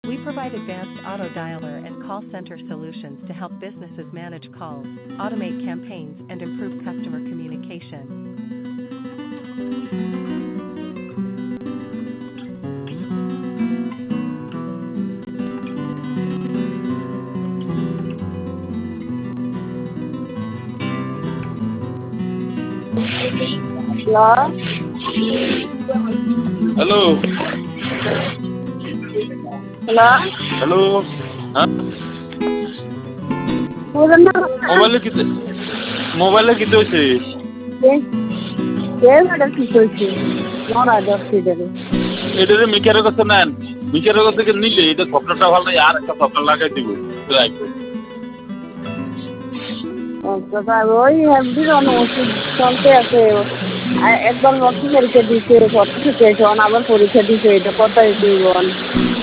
We provide advanced auto dialer and call center solutions to help businesses manage calls, automate campaigns, and improve customer communication. Hello? Hello Hello? Hello হ্যাঁ Purana মোবাইলে কিতে হয়েছে madam কি কইছে নরা দর্শি দেবে এটা যে মিকারের কাছে নেন মিকারের কাছ থেকে নিলে এটা সফটওয়্যারটা ভালো নাই আর একটা সফটওয়্যার লাগাই দিব ওই বিরন ওষুধ চলতে আছে একবার রক্ত পরীক্ষা দিচ্ছে সার্টিফিকেশন আবার পরীক্ষা দিচ্ছে এটা কোথায় দিবন